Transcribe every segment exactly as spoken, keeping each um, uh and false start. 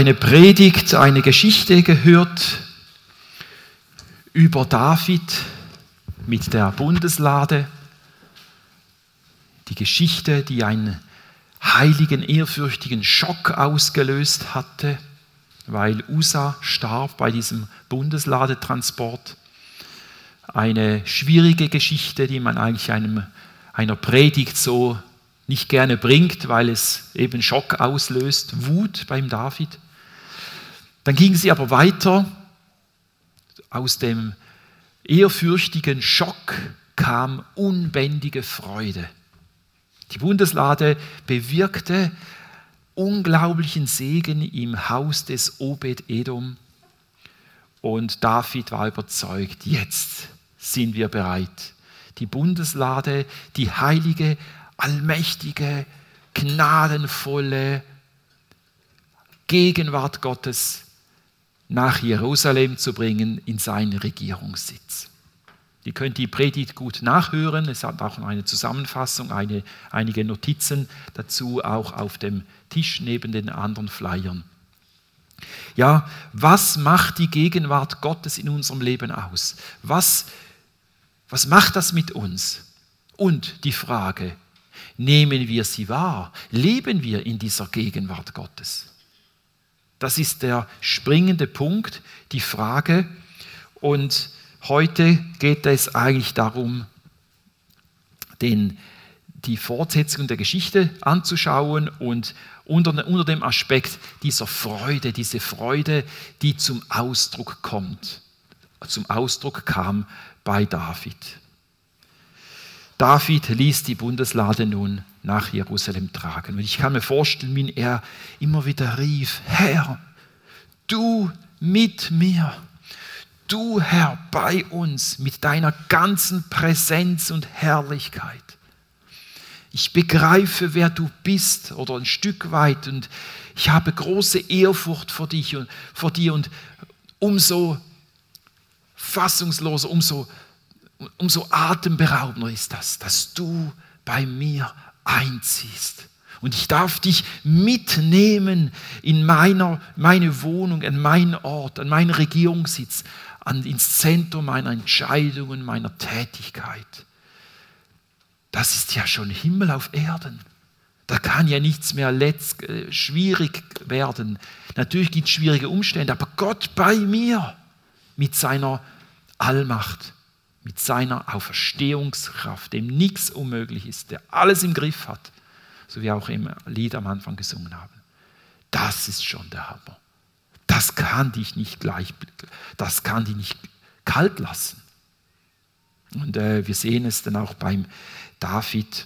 eine Predigt, eine Geschichte gehört über David mit der Bundeslade. Die Geschichte, die einen heiligen, ehrfürchtigen Schock ausgelöst hatte, weil Ussa starb bei diesem Bundesladetransport. Eine schwierige Geschichte, die man eigentlich einem, einer Predigt so nicht gerne bringt, weil es eben Schock auslöst, Wut beim David. Dann ging sie aber weiter. Aus dem ehrfürchtigen Schock kam unbändige Freude. Die Bundeslade bewirkte unglaublichen Segen im Haus des Obed-Edom. Und David war überzeugt, jetzt sind wir bereit. Die Bundeslade, die heilige, allmächtige, gnadenvolle Gegenwart Gottes nach Jerusalem zu bringen, in seinen Regierungssitz. Ihr könnt die Predigt gut nachhören. Es hat auch eine Zusammenfassung, eine, einige Notizen dazu, auch auf dem Tisch neben den anderen Flyern. Ja, was macht die Gegenwart Gottes in unserem Leben aus? Was, was macht das mit uns? Und die Frage, nehmen wir sie wahr? Leben wir in dieser Gegenwart Gottes? Das ist der springende Punkt, die Frage. Und heute geht es eigentlich darum, den, die Fortsetzung der Geschichte anzuschauen und unter, unter dem Aspekt dieser Freude, diese Freude, die zum Ausdruck kommt, zum Ausdruck kam bei David. David ließ die Bundeslade nun nach Jerusalem tragen. Und ich kann mir vorstellen, wie er immer wieder rief, Herr, du mit mir, du Herr bei uns mit deiner ganzen Präsenz und Herrlichkeit. Ich begreife, wer du bist oder ein Stück weit und ich habe große Ehrfurcht vor dich und vor dir und umso fassungsloser, umso Umso atemberaubender ist das, dass du bei mir einziehst. Und ich darf dich mitnehmen in meiner, meine Wohnung, an meinen Ort, an meinen Regierungssitz, an, ins Zentrum meiner Entscheidungen, meiner Tätigkeit. Das ist ja schon Himmel auf Erden. Da kann ja nichts mehr letzt, äh, schwierig werden. Natürlich gibt es schwierige Umstände, aber Gott bei mir mit seiner Allmacht, mit seiner Auferstehungskraft, dem nichts unmöglich ist, der alles im Griff hat, so wie wir auch im Lied am Anfang gesungen haben. Das ist schon der Hammer. Das kann dich nicht gleich, das kann dich nicht kalt lassen. Und äh, wir sehen es dann auch beim David.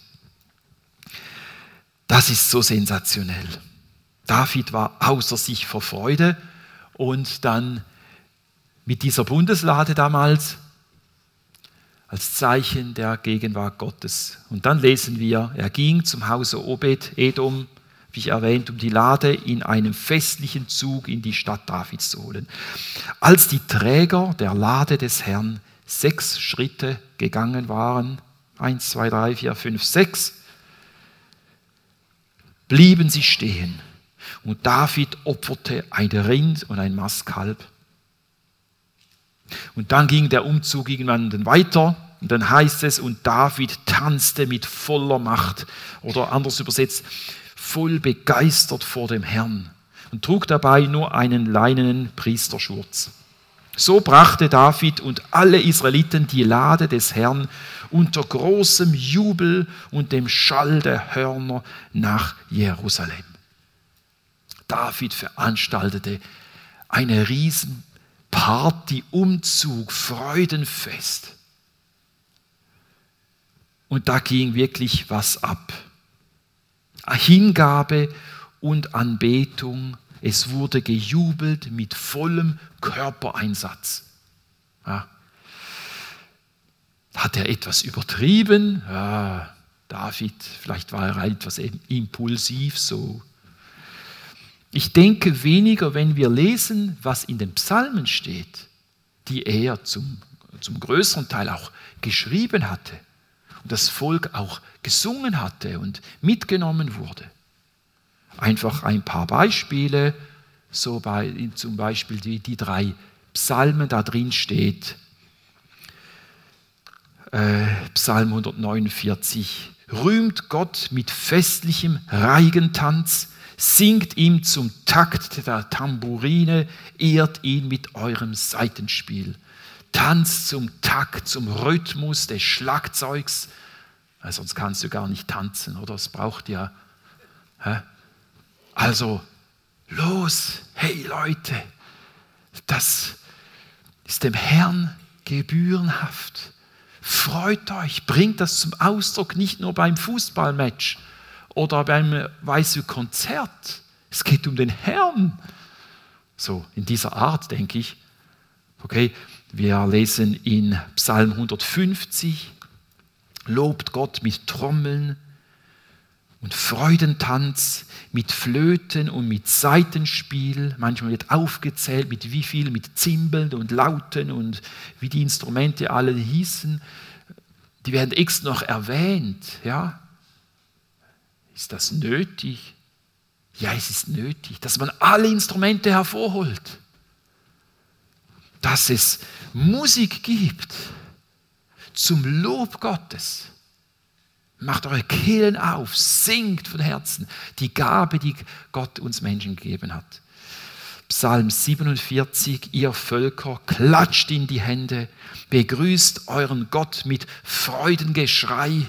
Das ist so sensationell. David war außer sich vor Freude und dann mit dieser Bundeslade damals als Zeichen der Gegenwart Gottes. Und dann lesen wir, er ging zum Hause Obed-Edom, wie ich erwähnt, um die Lade in einem festlichen Zug in die Stadt Davids zu holen. Als die Träger der Lade des Herrn sechs Schritte gegangen waren, eins, zwei, drei, vier, fünf, sechs, blieben sie stehen. Und David opferte ein Rind und ein Mastkalb. Und dann ging der Umzug irgendwann weiter und dann heißt es, und David tanzte mit voller Macht oder anders übersetzt, voll begeistert vor dem Herrn und trug dabei nur einen leinenen Priesterschurz. So brachte David und alle Israeliten die Lade des Herrn unter großem Jubel und dem Schall der Hörner nach Jerusalem. David veranstaltete eine riesen Party, Umzug, Freudenfest. Und da ging wirklich was ab. Hingabe und Anbetung. Es wurde gejubelt mit vollem Körpereinsatz. Ja. Hat er etwas übertrieben? Ja, David, vielleicht war er etwas impulsiv so. Ich denke weniger, wenn wir lesen, was in den Psalmen steht, die er zum, zum größeren Teil auch geschrieben hatte und das Volk auch gesungen hatte und mitgenommen wurde. Einfach ein paar Beispiele, so bei, zum Beispiel die, die drei Psalmen, da drin steht, äh, Psalm hundertneunundvierzig, rühmt Gott mit festlichem Reigentanz, singt ihm zum Takt der Tambourine, ehrt ihn mit eurem Saitenspiel. Tanzt zum Takt, zum Rhythmus des Schlagzeugs. Ja, sonst kannst du gar nicht tanzen, oder? Es braucht ja. Hä? Also, los, hey Leute, das ist dem Herrn gebührenhaft. Freut euch, bringt das zum Ausdruck, nicht nur beim Fußballmatch oder beim weiße Konzert. Es geht um den Herrn. So, in dieser Art, denke ich. Okay, wir lesen in Psalm hundertfünfzig, lobt Gott mit Trommeln und Freudentanz, mit Flöten und mit Saitenspiel. Manchmal wird aufgezählt, mit wie viel, mit Zimbeln und Lauten und wie die Instrumente alle hießen. Die werden extra noch erwähnt. Ja? Ist das nötig? Ja, es ist nötig, dass man alle Instrumente hervorholt. Dass es Musik gibt zum Lob Gottes. Macht eure Kehlen auf, singt von Herzen die Gabe, die Gott uns Menschen gegeben hat. Psalm siebenundvierzig, ihr Völker, klatscht in die Hände, begrüßt euren Gott mit Freudengeschrei.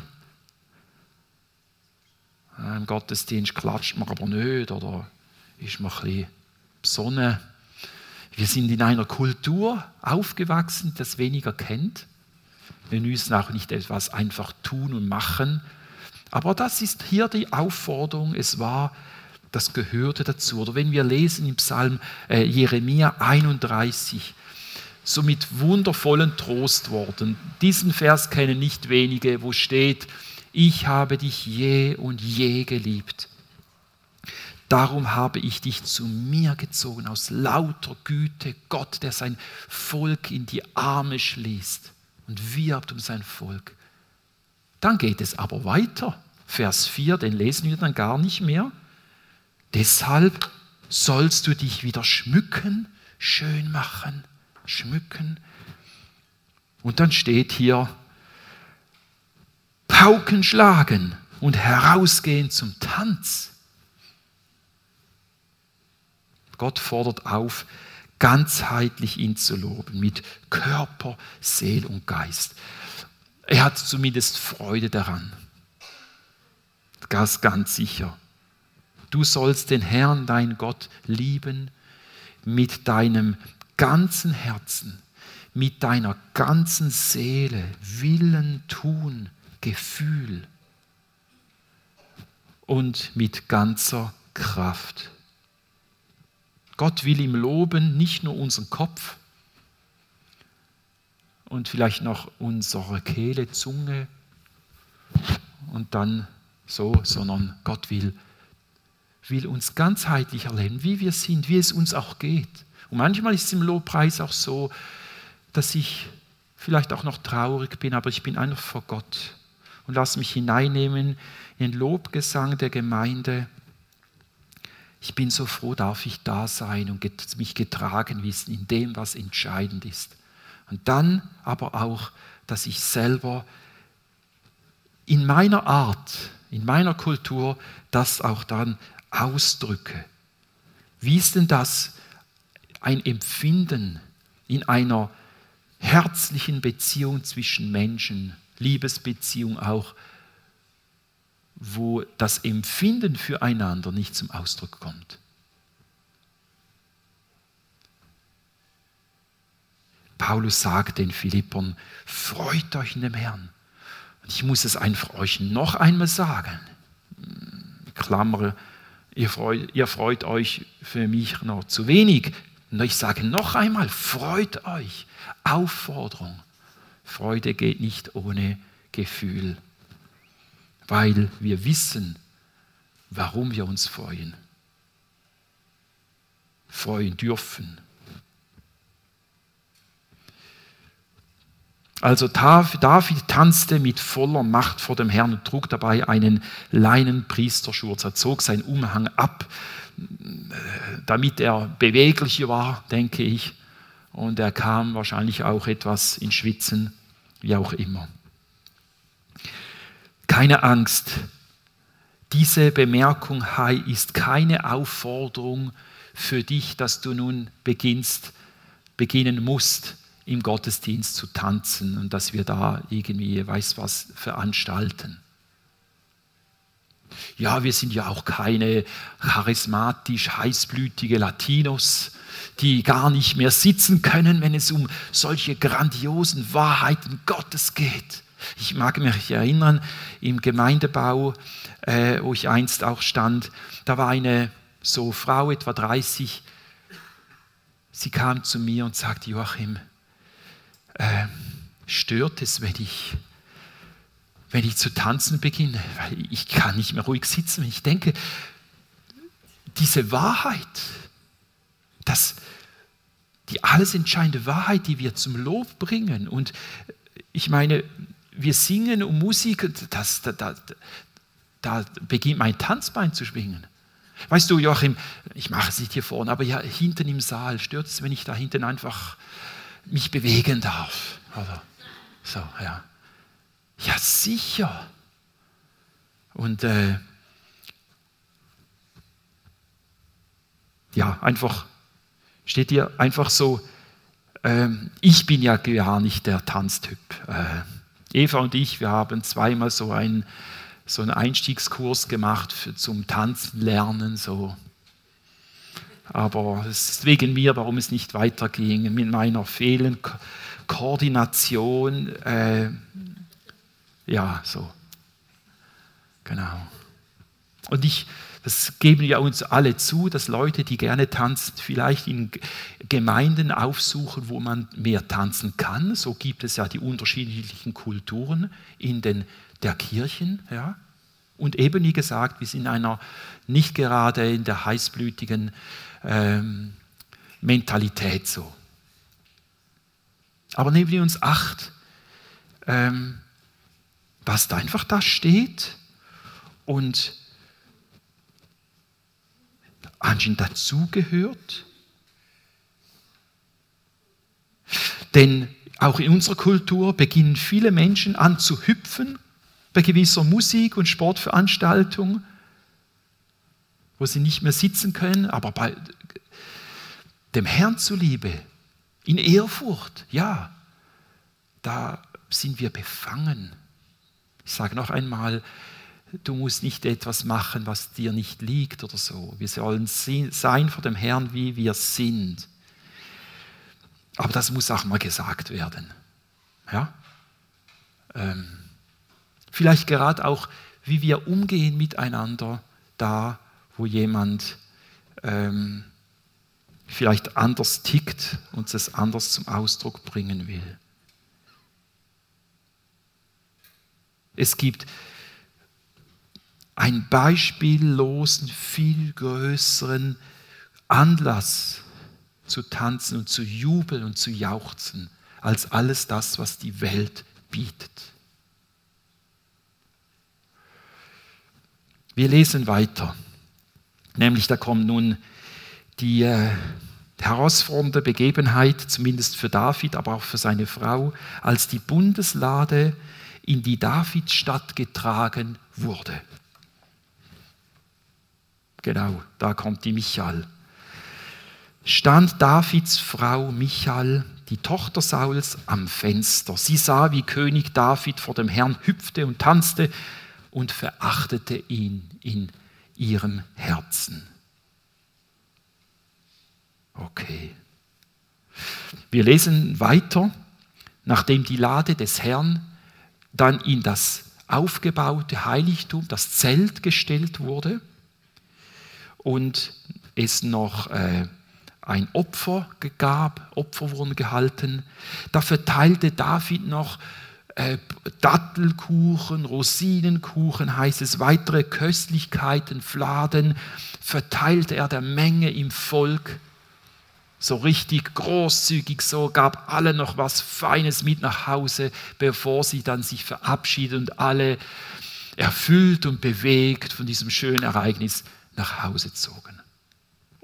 Im Gottesdienst klatscht man aber nicht oder ist man ein bisschen besonnen. Wir sind in einer Kultur aufgewachsen, die das weniger kennt. Wir müssen auch nicht etwas einfach tun und machen. Aber das ist hier die Aufforderung. Es war, das gehörte dazu. Oder wenn wir lesen im Psalm äh, Jeremia einunddreißig, so mit wundervollen Trostworten. Diesen Vers kennen nicht wenige, wo steht, ich habe dich je und je geliebt. Darum habe ich dich zu mir gezogen, aus lauter Güte, Gott, der sein Volk in die Arme schließt und wirbt um sein Volk. Dann geht es aber weiter. Vers vier, den lesen wir dann gar nicht mehr. Deshalb sollst du dich wieder schmücken, schön machen, schmücken. Und dann steht hier, Pauken schlagen und herausgehen zum Tanz. Gott fordert auf, ganzheitlich ihn zu loben, mit Körper, Seele und Geist. Er hat zumindest Freude daran. Das ganz sicher. Du sollst den Herrn, dein Gott, lieben mit deinem ganzen Herzen, mit deiner ganzen Seele, Willen, Tun, Gefühl und mit ganzer Kraft. Gott will ihm loben, nicht nur unseren Kopf und vielleicht noch unsere Kehle, Zunge und dann so, sondern Gott will, will uns ganzheitlich erleben, wie wir sind, wie es uns auch geht. Und manchmal ist es im Lobpreis auch so, dass ich vielleicht auch noch traurig bin, aber ich bin einfach vor Gott und lasse mich hineinnehmen in den Lobgesang der Gemeinde. Ich bin so froh, darf ich da sein und mich getragen wissen in dem, was entscheidend ist. Und dann aber auch, dass ich selber in meiner Art, in meiner Kultur das auch dann ausdrücke. Wie ist denn das ein Empfinden in einer herzlichen Beziehung zwischen Menschen, Liebesbeziehung auch, wo das Empfinden füreinander nicht zum Ausdruck kommt? Paulus sagt den Philippern, freut euch in dem Herrn. Und ich muss es einfach euch noch einmal sagen. Klammer, ihr freut, ihr freut euch für mich noch zu wenig. Und ich sage noch einmal, freut euch. Aufforderung. Freude geht nicht ohne Gefühl, weil wir wissen, warum wir uns freuen. Freuen dürfen. Also David tanzte mit voller Macht vor dem Herrn und trug dabei einen Leinenpriesterschurz. Er zog seinen Umhang ab, damit er beweglicher war, denke ich. Und er kam wahrscheinlich auch etwas in Schwitzen, wie auch immer. Keine Angst. Diese Bemerkung ist keine Aufforderung für dich, dass du nun beginnst, beginnen musst, im Gottesdienst zu tanzen und dass wir da irgendwie, weiß was, veranstalten. Ja, wir sind ja auch keine charismatisch heißblütige Latinos, die gar nicht mehr sitzen können, wenn es um solche grandiosen Wahrheiten Gottes geht. Ich mag mich erinnern, im Gemeindebau, äh, wo ich einst auch stand, da war eine so Frau, etwa dreißig, sie kam zu mir und sagte, Joachim, äh, stört es, wenn ich, wenn ich zu tanzen beginne? Weil ich kann nicht mehr ruhig sitzen. Ich denke, diese Wahrheit, das, die alles entscheidende Wahrheit, die wir zum Lob bringen, und ich meine, wir singen um Musik, das, da, da, da beginnt mein Tanzbein zu schwingen. Weißt du, Joachim, ich mache es nicht hier vorne, aber ja, hinten im Saal, stört es, wenn ich da hinten einfach mich bewegen darf? Oder so, ja. Ja, sicher. Und äh, ja, einfach, steht hier einfach so, äh, ich bin ja gar nicht der Tanztyp. Äh, Eva und ich, wir haben zweimal so einen, so einen Einstiegskurs gemacht für, zum Tanzen lernen, so. Aber es ist wegen mir, warum es nicht weiterging, mit meiner fehlenden Ko- Koordination, äh, ja, so, genau. Und ich, das geben wir uns alle zu, dass Leute, die gerne tanzen, vielleicht in Gemeinden aufsuchen, wo man mehr tanzen kann. So gibt es ja die unterschiedlichen Kulturen in den der Kirchen. Ja. Und eben, wie gesagt, wir sind in einer nicht gerade in der heißblütigen ähm, Mentalität so. Aber nehmen wir uns acht, ähm, was da einfach da steht und anscheinend dazugehört. Denn auch in unserer Kultur beginnen viele Menschen an zu hüpfen bei gewisser Musik- und Sportveranstaltung, wo sie nicht mehr sitzen können, aber bei dem Herrn zuliebe, in Ehrfurcht, ja, da sind wir befangen. Ich sage noch einmal, du musst nicht etwas machen, was dir nicht liegt oder so. Wir sollen sein vor dem Herrn, wie wir sind. Aber das muss auch mal gesagt werden. Ja? Ähm, vielleicht gerade auch, wie wir umgehen miteinander, da, wo jemand ähm, vielleicht anders tickt und es anders zum Ausdruck bringen will. Es gibt einen beispiellosen, viel größeren Anlass zu tanzen und zu jubeln und zu jauchzen, als alles das, was die Welt bietet. Wir lesen weiter, nämlich da kommt nun die äh, herausfordernde Begebenheit, zumindest für David, aber auch für seine Frau, als die Bundeslade in die Davidstadt getragen wurde. Genau, da kommt die Michal. Stand Davids Frau Michal, die Tochter Sauls, am Fenster. Sie sah, wie König David vor dem Herrn hüpfte und tanzte und verachtete ihn in ihrem Herzen. Okay. Wir lesen weiter, nachdem die Lade des Herrn dann in das aufgebaute Heiligtum, das Zelt gestellt wurde und es noch äh, ein Opfer gab, Opfer wurden gehalten, da verteilte David noch äh, Dattelkuchen, Rosinenkuchen, heißt es, weitere Köstlichkeiten, Fladen, verteilte er der Menge im Volk, so richtig großzügig, so gab alle noch was Feines mit nach Hause, bevor sie dann sich verabschieden und alle erfüllt und bewegt von diesem schönen Ereignis nach Hause zogen.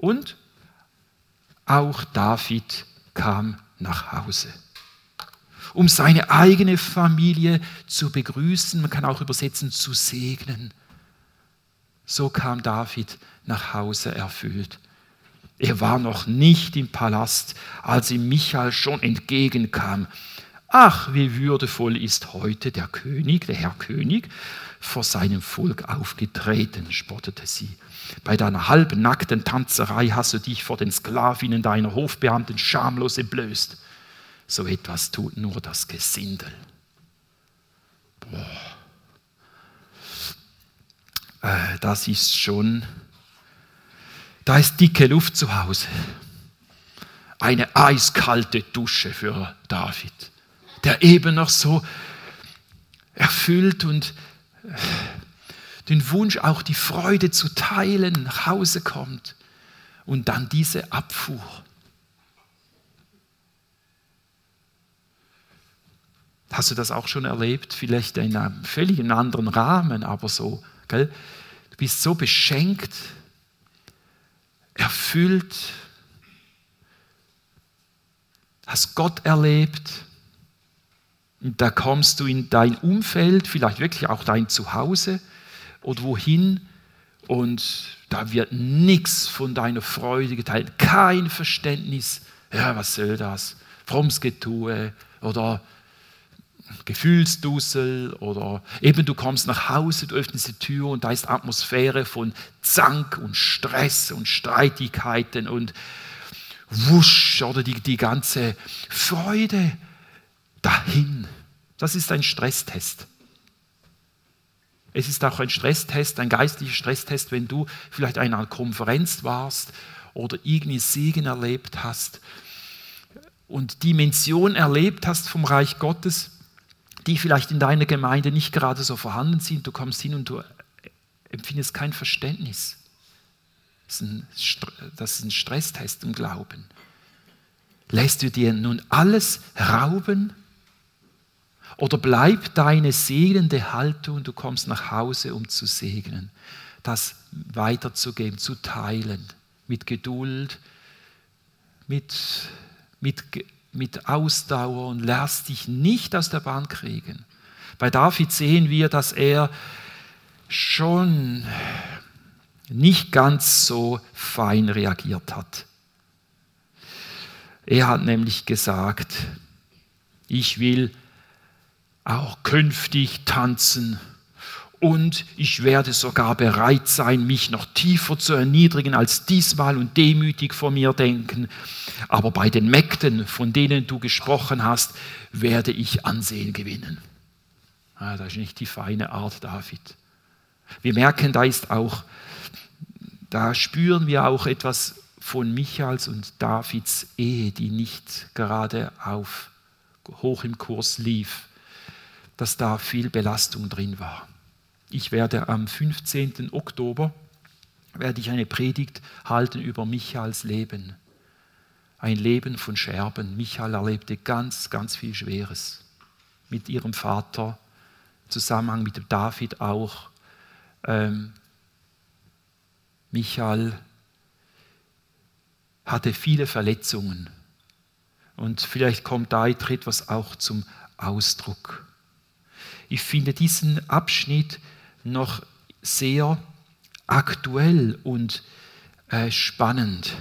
Und auch David kam nach Hause, um seine eigene Familie zu begrüßen. Man kann auch übersetzen, zu segnen. So kam David nach Hause erfüllt. Er war noch nicht im Palast, als ihm Michal schon entgegenkam. Ach, wie würdevoll ist heute der König, der Herr König, vor seinem Volk aufgetreten, spottete sie. Bei deiner halbnackten Tanzerei hast du dich vor den Sklavinnen deiner Hofbeamten schamlos entblößt. So etwas tut nur das Gesindel. Boah. Äh, das ist schon, da ist dicke Luft zu Hause. Eine eiskalte Dusche für David, der eben noch so erfüllt und den Wunsch, auch die Freude zu teilen, nach Hause kommt. Und dann diese Abfuhr. Hast du das auch schon erlebt? Vielleicht in einem völlig anderen Rahmen, aber so. Gell? Du bist so beschenkt, erfüllt, hast Gott erlebt. Und da kommst du in dein Umfeld, vielleicht wirklich auch dein Zuhause oder wohin, und da wird nichts von deiner Freude geteilt, kein Verständnis. Ja, was soll das? Frommes Getue oder Gefühlsdusel oder eben du kommst nach Hause, du öffnest die Tür und da ist Atmosphäre von Zank und Stress und Streitigkeiten und wusch oder die, die ganze Freude dahin. Das ist ein Stresstest. Es ist auch ein Stresstest, ein geistlicher Stresstest, wenn du vielleicht an einer Konferenz warst oder irgendwie Segen erlebt hast und Dimension erlebt hast vom Reich Gottes, die vielleicht in deiner Gemeinde nicht gerade so vorhanden sind. Du kommst hin und du empfindest kein Verständnis. Das ist ein, das ist ein Stresstest im Glauben. Lässt du dir nun alles rauben? Oder bleibt deine segnende Haltung, du kommst nach Hause, um zu segnen, das weiterzugeben, zu teilen, mit Geduld, mit, mit, mit Ausdauer und lässt dich nicht aus der Bahn kriegen. Bei David sehen wir, dass er schon nicht ganz so fein reagiert hat. Er hat nämlich gesagt, ich will auch künftig tanzen und ich werde sogar bereit sein, mich noch tiefer zu erniedrigen als diesmal und demütig vor mir denken. Aber bei den Mägden, von denen du gesprochen hast, werde ich Ansehen gewinnen. Ah, das ist nicht die feine Art David. Wir merken, da ist auch, da spüren wir auch etwas von Michals und Davids Ehe, die nicht gerade auf hoch im Kurs lief, dass da viel Belastung drin war. Ich werde am fünfzehnten Oktober werde ich eine Predigt halten über Michals Leben. Ein Leben von Scherben. Michal erlebte ganz, ganz viel Schweres. Mit ihrem Vater, im Zusammenhang mit David auch. Ähm, Michal hatte viele Verletzungen. Und vielleicht kommt da etwas auch zum Ausdruck. Ich finde diesen Abschnitt noch sehr aktuell und äh, spannend.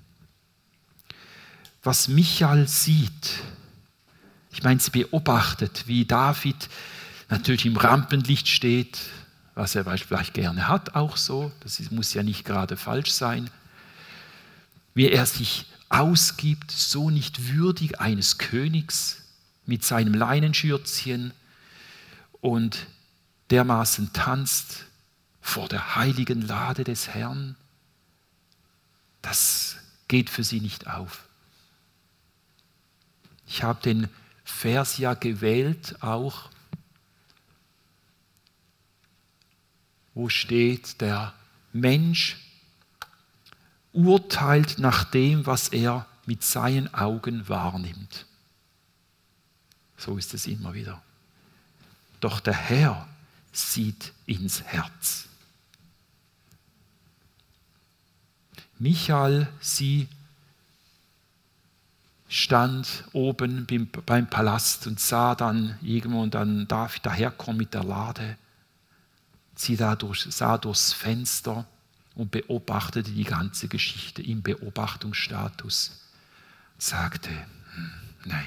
Was Michal sieht, ich meine, sie beobachtet, wie David natürlich im Rampenlicht steht, was er vielleicht gerne hat, auch so, das muss ja nicht gerade falsch sein, wie er sich ausgibt, so nicht würdig eines Königs mit seinem Leinenschürzchen, und dermaßen tanzt vor der heiligen Lade des Herrn, das geht für sie nicht auf. Ich habe den Vers ja gewählt auch, wo steht, der Mensch urteilt nach dem, was er mit seinen Augen wahrnimmt. So ist es immer wieder. Doch der Herr sieht ins Herz. Michael, sie stand oben beim Palast und sah dann irgendwo dann David daherkommen mit der Lade. Sie dadurch, sah durchs Fenster und beobachtete die ganze Geschichte im Beobachtungsstatus. Sagte, hm, nein.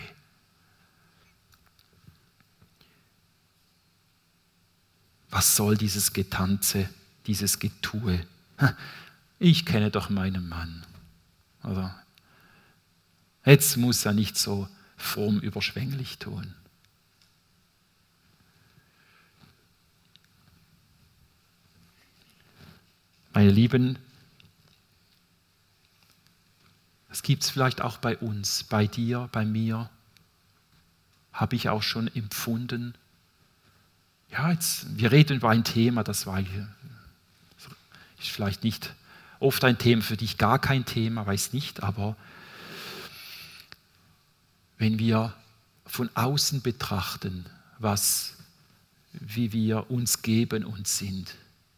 Was soll dieses Getanze, dieses Getue? Ich kenne doch meinen Mann. Oder? Jetzt muss er nicht so fromm überschwänglich tun. Meine Lieben, das gibt es vielleicht auch bei uns, bei dir, bei mir. Habe ich auch schon empfunden. Ja, jetzt, wir reden über ein Thema, das war, ist vielleicht nicht oft ein Thema, für dich gar kein Thema, weiß nicht, aber wenn wir von außen betrachten, was, wie wir uns geben und sind,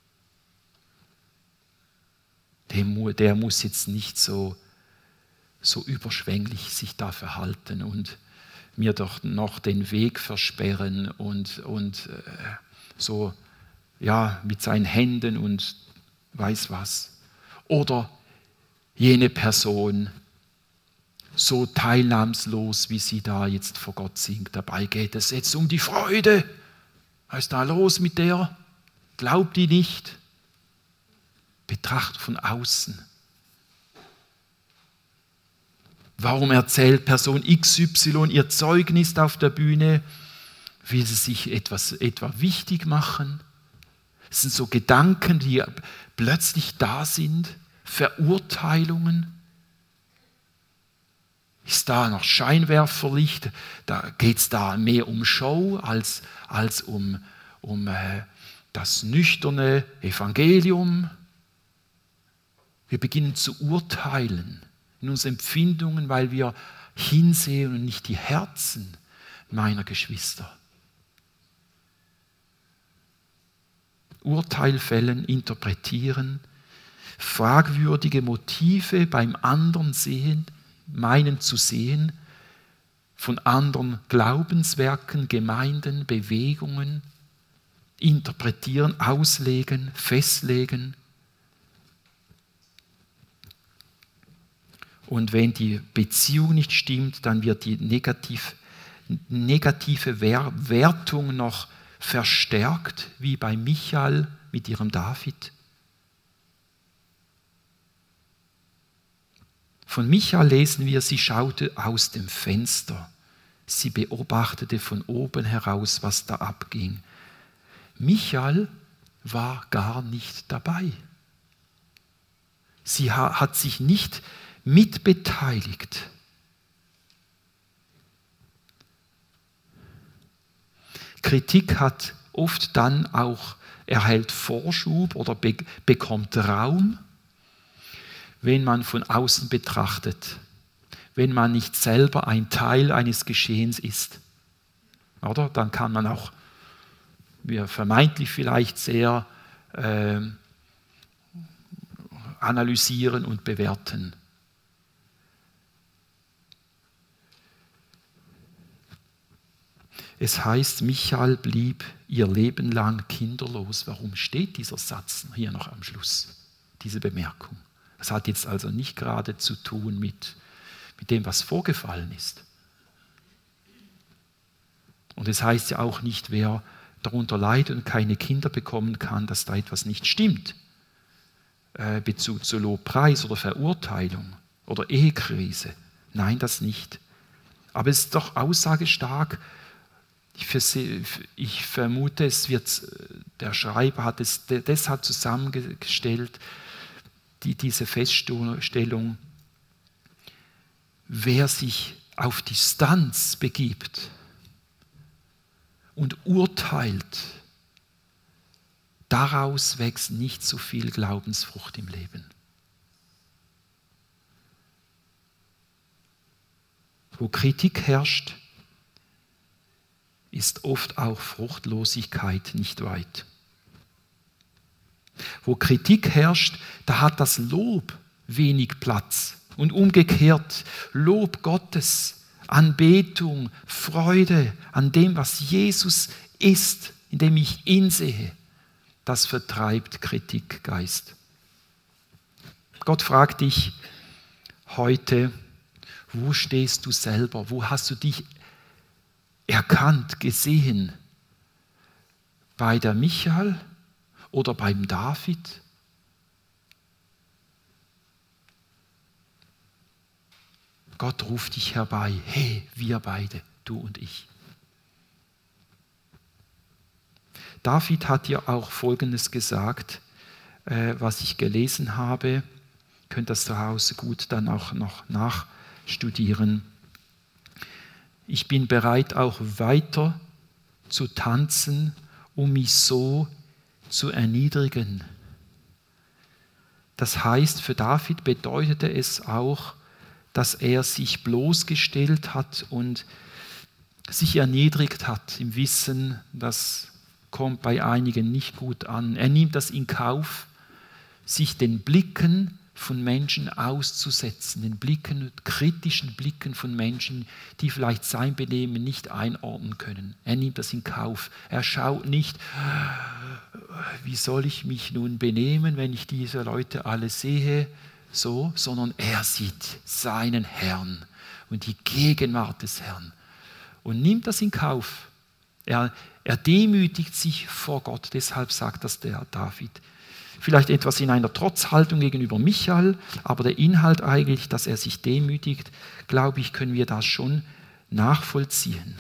der, der muss jetzt nicht so, so überschwänglich sich da verhalten und mir doch noch den Weg versperren und, und äh, so ja, mit seinen Händen und weiß was. Oder jene Person so teilnahmslos, wie sie da jetzt vor Gott singt. Dabei geht es jetzt um die Freude. Was ist da los mit der? Glaubt die nicht? Betracht von außen. Warum erzählt Person X Y ihr Zeugnis auf der Bühne? Will sie sich etwas, etwa wichtig machen? Es sind so Gedanken, die plötzlich da sind, Verurteilungen. Ist da noch Scheinwerferlicht? Da geht es da mehr um Show als, als um, um äh, das nüchterne Evangelium. Wir beginnen zu urteilen in unseren Empfindungen, weil wir hinsehen und nicht die Herzen meiner Geschwister. Urteil fällen, interpretieren, fragwürdige Motive beim anderen sehen, meinen zu sehen, von anderen Glaubenswerken, Gemeinden, Bewegungen, interpretieren, auslegen, festlegen. Und wenn die Beziehung nicht stimmt, dann wird die negativ, negative Wertung noch verstärkt, wie bei Michael mit ihrem David. Von Michael lesen wir, sie schaute aus dem Fenster. Sie beobachtete von oben heraus, was da abging. Michael war gar nicht dabei. Sie hat sich nicht mitbeteiligt. Kritik hat oft dann auch, erhält Vorschub oder be- bekommt Raum, wenn man von außen betrachtet, wenn man nicht selber ein Teil eines Geschehens ist. Oder? Dann kann man auch, wir vermeintlich vielleicht sehr äh, analysieren und bewerten. Es heißt, Michael blieb ihr Leben lang kinderlos. Warum steht dieser Satz hier noch am Schluss, diese Bemerkung? Das hat jetzt also nicht gerade zu tun mit, mit dem, was vorgefallen ist. Und es heißt ja auch nicht, wer darunter leidet und keine Kinder bekommen kann, dass da etwas nicht stimmt. Äh, Bezug zu Lobpreis oder Verurteilung oder Ehekrise. Nein, das nicht. Aber es ist doch aussagestark. Ich, verse- ich vermute, es wird, der Schreiber hat es de- deshalb zusammengestellt, die, diese Feststellung, wer sich auf Distanz begibt und urteilt, daraus wächst nicht so viel Glaubensfrucht im Leben. Wo Kritik herrscht, ist oft auch Fruchtlosigkeit nicht weit. Wo Kritik herrscht, da hat das Lob wenig Platz. Und umgekehrt, Lob Gottes, Anbetung, Freude an dem, was Jesus ist, indem ich ihn sehe, das vertreibt Kritikgeist. Gott fragt dich heute, wo stehst du selber? Wo hast du dich erkannt, gesehen? Bei der Michael oder beim David? Gott ruft dich herbei. Hey, wir beide, du und ich. David hat ja auch Folgendes gesagt, äh, was ich gelesen habe. Ihr könnt das zu Hause gut dann auch noch nachstudieren. Ich bin bereit, auch weiter zu tanzen, um mich so zu erniedrigen. Das heißt, für David bedeutete es auch, dass er sich bloßgestellt hat und sich erniedrigt hat, im Wissen, das kommt bei einigen nicht gut an. Er nimmt das in Kauf, sich den Blicken von Menschen auszusetzen, den Blicken, kritischen Blicken von Menschen, die vielleicht sein Benehmen nicht einordnen können. Er nimmt das in Kauf. Er schaut nicht, wie soll ich mich nun benehmen, wenn ich diese Leute alle sehe, so, sondern er sieht seinen Herrn und die Gegenwart des Herrn und nimmt das in Kauf. Er, er demütigt sich vor Gott, deshalb sagt das der David. Vielleicht etwas in einer Trotzhaltung gegenüber Michael, aber der Inhalt eigentlich, dass er sich demütigt, glaube ich, können wir das schon nachvollziehen.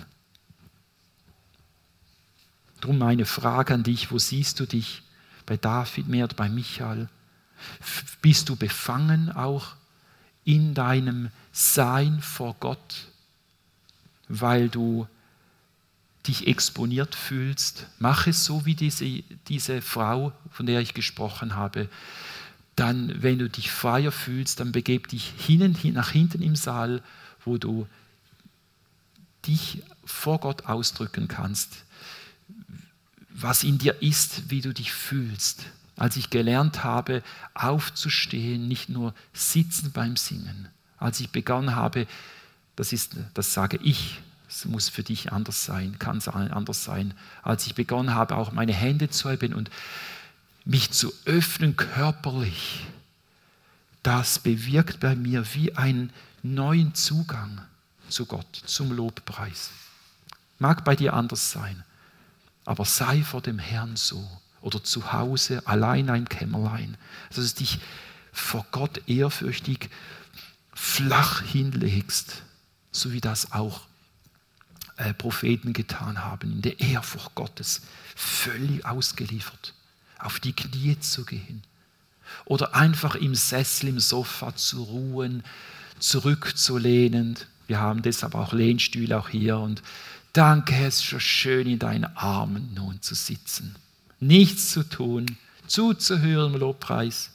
Darum meine Frage an dich, wo siehst du dich? Bei David mehr oder bei Michael? Bist du befangen auch in deinem Sein vor Gott, weil du dich exponiert fühlst? Mach es so wie diese, diese Frau, von der ich gesprochen habe. Dann, wenn du dich freier fühlst, dann begib dich hin, nach hinten im Saal, wo du dich vor Gott ausdrücken kannst, was in dir ist, wie du dich fühlst. Als ich gelernt habe, aufzustehen, nicht nur sitzen beim Singen. Als ich begonnen habe, das ist, das sage ich, es muss für dich anders sein, kann anders sein. Als ich begonnen habe, auch meine Hände zu heben und mich zu öffnen körperlich, das bewirkt bei mir wie einen neuen Zugang zu Gott, zum Lobpreis. Mag bei dir anders sein, aber sei vor dem Herrn so. Oder zu Hause, allein ein Kämmerlein. Also, dass du dich vor Gott ehrfürchtig flach hinlegst, so wie das auch äh, Propheten getan haben, in der Ehrfurcht Gottes, völlig ausgeliefert, auf die Knie zu gehen. Oder einfach im Sessel, im Sofa zu ruhen, zurückzulehnen. Wir haben deshalb auch Lehnstühle auch hier. Und danke, es ist so schön, in deinen Armen nun zu sitzen. Nichts zu tun, zuzuhören im Lobpreis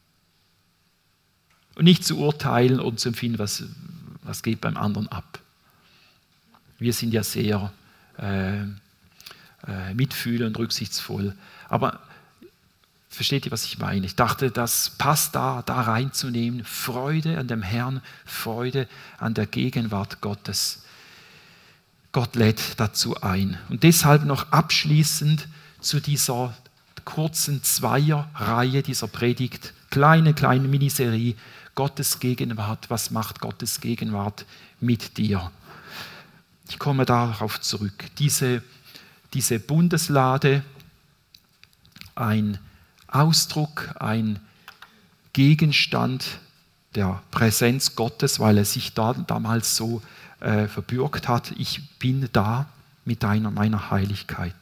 und nicht zu urteilen und zu empfinden, was, was geht beim anderen ab. Wir sind ja sehr äh, äh, mitfühlend und rücksichtsvoll. Aber versteht ihr, was ich meine? Ich dachte, das passt da, da reinzunehmen. Freude an dem Herrn, Freude an der Gegenwart Gottes. Gott lädt dazu ein. Und deshalb noch abschließend zu dieser kurzen Zweierreihe dieser Predigt, kleine, kleine Miniserie, Gottes Gegenwart, was macht Gottes Gegenwart mit dir? Ich komme darauf zurück. Diese, diese Bundeslade, ein Ausdruck, ein Gegenstand der Präsenz Gottes, weil er sich da, damals so äh, verbürgt hat. Ich bin da mit deiner, meiner Heiligkeit.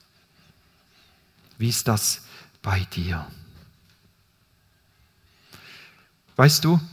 Wie ist das bei dir? Weißt du,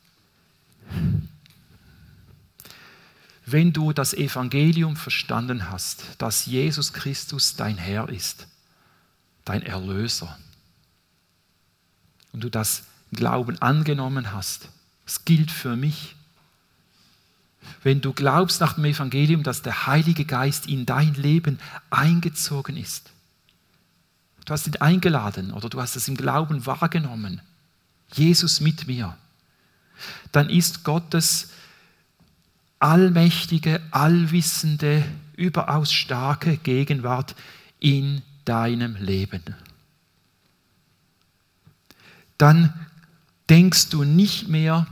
wenn du das Evangelium verstanden hast, dass Jesus Christus dein Herr ist, dein Erlöser, und du das im Glauben angenommen hast, das gilt für mich. Wenn du glaubst nach dem Evangelium, dass der Heilige Geist in dein Leben eingezogen ist, du hast ihn eingeladen oder du hast es im Glauben wahrgenommen. Jesus mit mir, dann ist Gottes allmächtige, allwissende, überaus starke Gegenwart in deinem Leben. Dann denkst du nicht mehr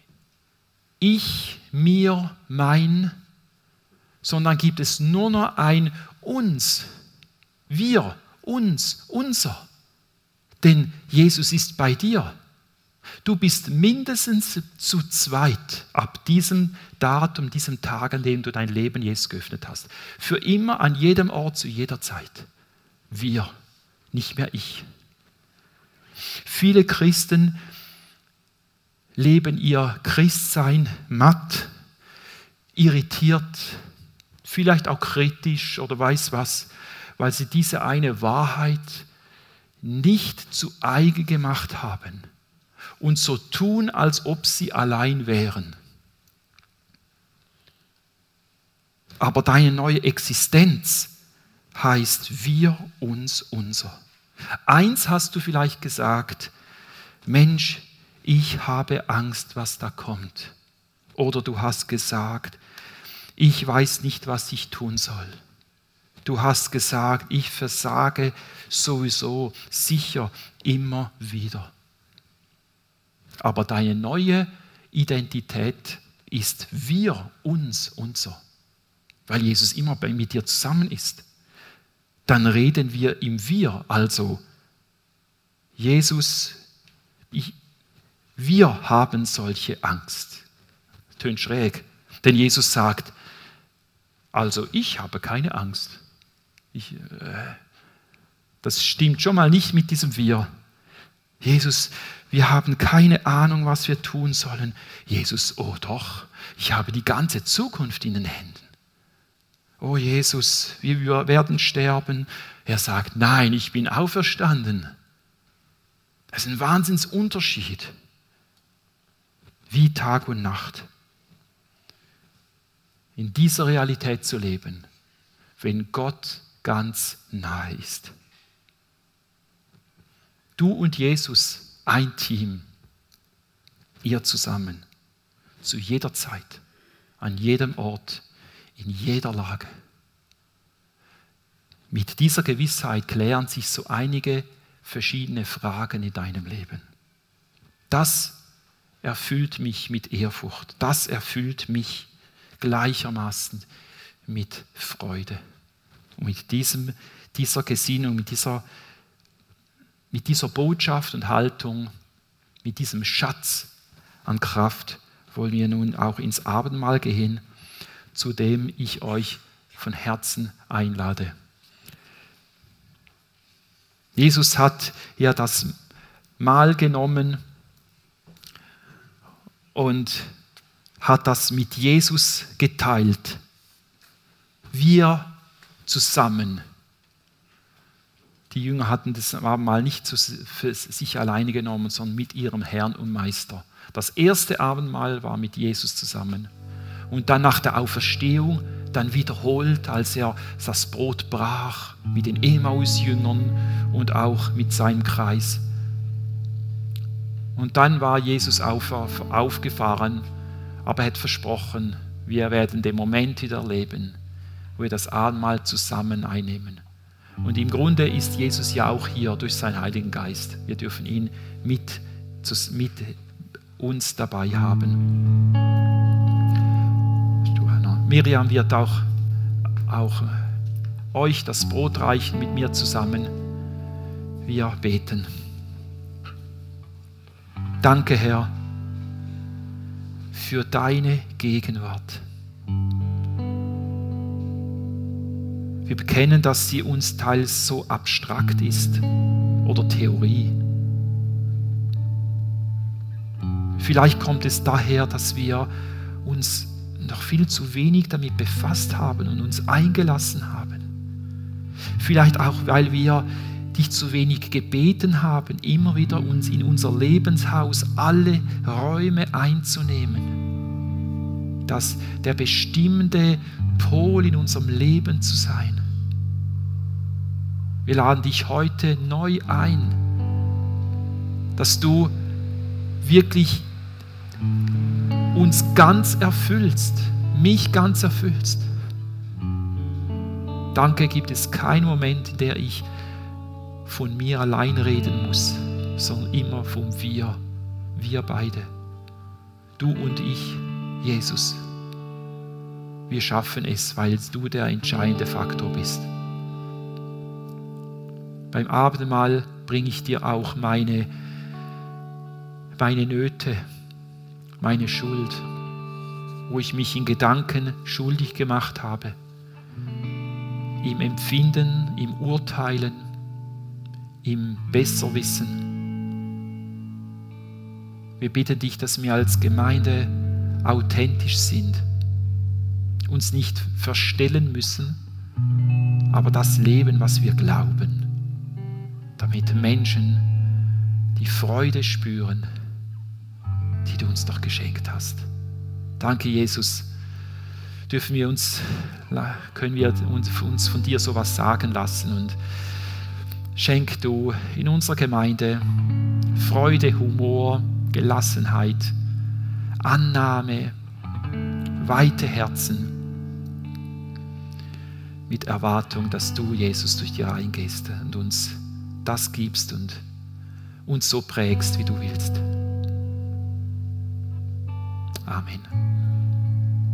ich, mir, mein, sondern gibt es nur noch ein uns, wir, uns, unser. Denn Jesus ist bei dir. Du bist mindestens zu zweit ab diesem Datum, diesem Tag, an dem du dein Leben Jesus geöffnet hast. Für immer, an jedem Ort, zu jeder Zeit. Wir, nicht mehr ich. Viele Christen leben ihr Christsein matt, irritiert, vielleicht auch kritisch oder weiß was, weil sie diese eine Wahrheit nicht zu eigen gemacht haben und so tun, als ob sie allein wären. Aber deine neue Existenz heißt wir, uns, unser. Eins hast du vielleicht gesagt, Mensch, ich habe Angst, was da kommt. Oder du hast gesagt, ich weiß nicht, was ich tun soll. Du hast gesagt, ich versage sowieso, sicher, immer wieder. Aber deine neue Identität ist wir, uns, unser. Weil Jesus immer mit dir zusammen ist. Dann reden wir im Wir, also Jesus, ich, wir haben solche Angst. Tönt schräg, denn Jesus sagt, also ich habe keine Angst. Ich, äh, das stimmt schon mal nicht mit diesem Wir. Jesus, wir haben keine Ahnung, was wir tun sollen. Jesus, oh doch, ich habe die ganze Zukunft in den Händen. Oh Jesus, wir werden sterben. Er sagt, nein, ich bin auferstanden. Das ist ein Wahnsinnsunterschied. Wie Tag und Nacht. In dieser Realität zu leben, wenn Gott ganz nahe ist. Du und Jesus, ein Team, ihr zusammen, zu jeder Zeit, an jedem Ort, in jeder Lage. Mit dieser Gewissheit klären sich so einige verschiedene Fragen in deinem Leben. Das erfüllt mich mit Ehrfurcht. Das erfüllt mich gleichermaßen mit Freude. Und mit diesem, dieser Gesinnung, mit dieser, mit dieser Botschaft und Haltung, mit diesem Schatz an Kraft wollen wir nun auch ins Abendmahl gehen, zu dem ich euch von Herzen einlade. Jesus hat ja das Mahl genommen und hat das mit Jesus geteilt. Wir zusammen. Die Jünger hatten das Abendmahl nicht für sich alleine genommen, sondern mit ihrem Herrn und Meister. Das erste Abendmahl war mit Jesus zusammen. Und dann nach der Auferstehung, dann wiederholt, als er das Brot brach mit den Emmaus-Jüngern und auch mit seinem Kreis. Und dann war Jesus auf, aufgefahren, aber er hat versprochen, wir werden den Moment wieder erleben, wo wir das Abendmahl zusammen einnehmen. Und im Grunde ist Jesus ja auch hier durch seinen Heiligen Geist. Wir dürfen ihn mit, mit uns dabei haben. Miriam wird auch, auch euch das Brot reichen mit mir zusammen. Wir beten. Danke, Herr, für deine Gegenwart. Wir bekennen, dass sie uns teils so abstrakt ist oder Theorie. Vielleicht kommt es daher, dass wir uns noch viel zu wenig damit befasst haben und uns eingelassen haben. Vielleicht auch, weil wir dich zu wenig gebeten haben, immer wieder uns in unser Lebenshaus alle Räume einzunehmen. Das der bestimmende Pol in unserem Leben zu sein. Wir laden dich heute neu ein, dass du wirklich uns ganz erfüllst, mich ganz erfüllst. Danke, gibt es keinen Moment, in der ich von mir allein reden muss, sondern immer vom Wir, wir beide. Du und ich, Jesus. Wir schaffen es, weil du der entscheidende Faktor bist. Beim Abendmahl bringe ich dir auch meine, meine Nöte, meine Schuld, wo ich mich in Gedanken schuldig gemacht habe, im Empfinden, im Urteilen, im Besserwissen. Wir bitten dich, dass wir als Gemeinde authentisch sind, uns nicht verstellen müssen, aber das leben, was wir glauben, damit Menschen die Freude spüren, die du uns doch geschenkt hast. Danke, Jesus. Dürfen wir uns, können wir uns von dir sowas sagen lassen und schenk du in unserer Gemeinde Freude, Humor, Gelassenheit, Annahme, weite Herzen mit Erwartung, dass du, Jesus, durch die Reihen gehst und uns das gibst und uns so prägst, wie du willst. Amen.